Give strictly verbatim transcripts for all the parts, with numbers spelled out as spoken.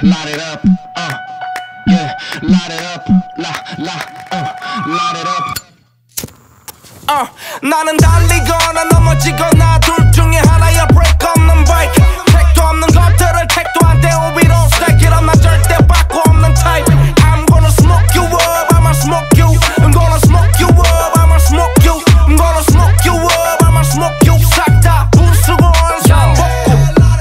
light it up, uh, yeah, light it up, la, la, uh, light it up. 어, 나는 달리거나 넘어지거나 둘 중에 하나야 break 없는 bike 택도 없는 것들을 택도 안 떼고 위로 stack it up 나 절대 바꾸 없는 type I'm gonna smoke you up, I'ma smoke you I'm gonna smoke you up, I'ma smoke you I'm gonna smoke you up, I'ma smoke you 싹 다 부수고 원상복구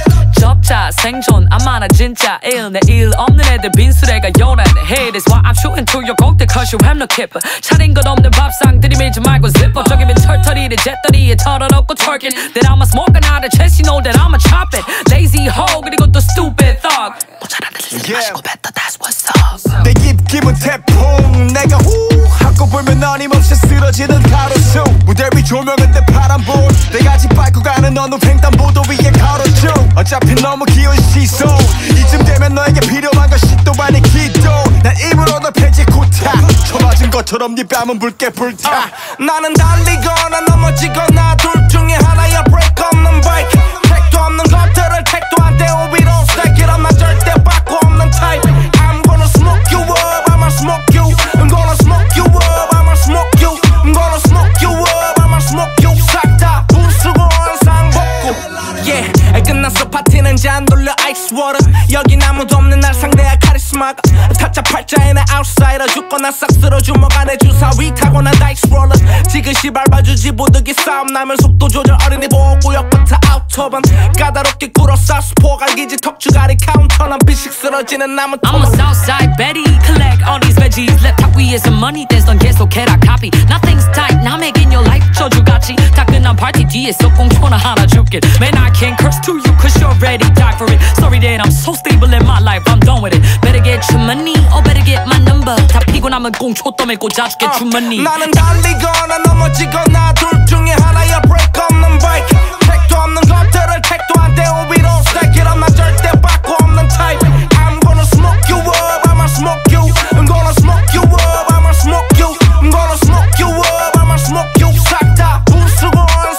접자 생존 안 많아 진짜 일 내일 없는 애들 빈수레가 요란해 Hey that's why I'm shooting to your 곡들 cause you have no keeper 차린 것 없는 밥상 들이밀지 말고 zipper 저기면 털털이를 잿더리에 털어놓고 twerking That I'ma smoke another chest you know that I'ma chop it Lazy hoe 그리고 또 stupid thug 모자란 애들 쓰지 마시고 뱉어 that's what's up 내 입 기분 태풍 내가 후 하고 불면 어림없이 쓰러지는 가로수 무대 위 조명은 내 파란불 내가 집 밟고 가는 어느 횡단보도 위에 걸어줘 어차피 너무 귀여운 시선 이쯤 되면 너에게 필요한 것이 또 아니 기도 난 입으로 너 패지 구타 쳐맞은 것처럼 네 뺨은 붉게 불타 어, 나는 달리거나 넘어지거나 둘 중에 하나야 break 없는 bike 택도 없는 것들을 택도 안 떼고 위로 stack it up 나 절대 바꾸 없는 type I'm gonna smoke you up, I'ma smoke you I'm gonna smoke you up, I'ma smoke you I'm gonna smoke you up, I'ma smoke you 싹 다 부수고 원상복구 Yeah 끝났어 파티는 잔 돌려 ice water 여긴 아무도 없는 날 상대할 카리스마가 타짜 팔자에 나 outsider 죽거나 싹 쓸어 주먹 안에 주사위 타고 난 다이스 롤러 지그시 밟아주지 보드기 싸움 나면 속도 조절 어린이 보호구역부터 아우터번 까다롭게 꿇어 사스포 갈기지 턱주가리 카운터 난 비식 쓰러지는 나무 I'm a Southside Betty collect all these veggies 랩탑 위에서 money 댄스 넌 계속해라 copy Nothing's tight 남에겐 your life 저주같이 다 끝난 파티 뒤에서 꽁초나 하나 줄게 Man I can't curse to you cause you're ready die for it Sorry that I'm so stable in my life I'm done with it Better get your money or better get my number 다 피곤하면 꽁초 떠밀 꽂아줄게 uh, 주머니 나는 달리거나 넘어지거나 둘 중에 하나야 break 없는 bike 택도 없는 것들을 택도 안 떼고 위로 stack it up 나 절대 바꾸 없는 type I'm gonna smoke you up, I'ma smoke you I'm gonna smoke you up, I'ma smoke you I'm gonna smoke you up, I'ma smoke you 싹 다 부수고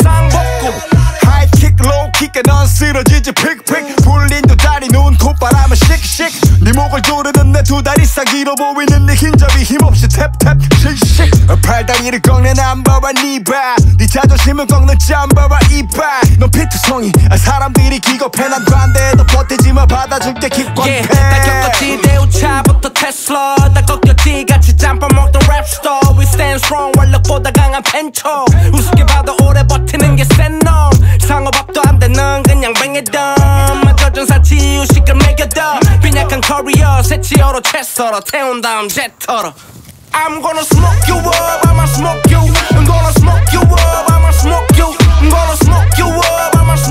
원상복구 High kick low kick에 넌 쓰러지지 픽픽 불린 두 다리 눈 콧바람은 씩씩 네 목을 조르는 내 두 다리 사기로 보이는 네 흰접이 힘없이 탭탭 씩씩 팔다리를 꺾는 남바와 니바 네 자존심을 꺾는 짬바와 이빨 넌 피투성이 사람들이 기겁해 난 관대해도 버티지마 받아줄게 기권해 yeah, 나 겪었지 대우차부터 테슬라 다 꺾였지 같이 짬밥 먹던 랩스터 We stand strong 완력보다 강한 펜처 우습게 봐도 오래 버티는 게 센 놈 상호밥도 안 되는 그냥 뱅에덤 맞춰준 사치 이유식을 매겨둬 빈약한 커리어 새치어로 채 썰어 태운 다음 제터로 I'm gonna smoke you up, I'ma smoke you I'm gonna smoke you up, I'ma smoke you I'm gonna smoke you up, I'ma smoke you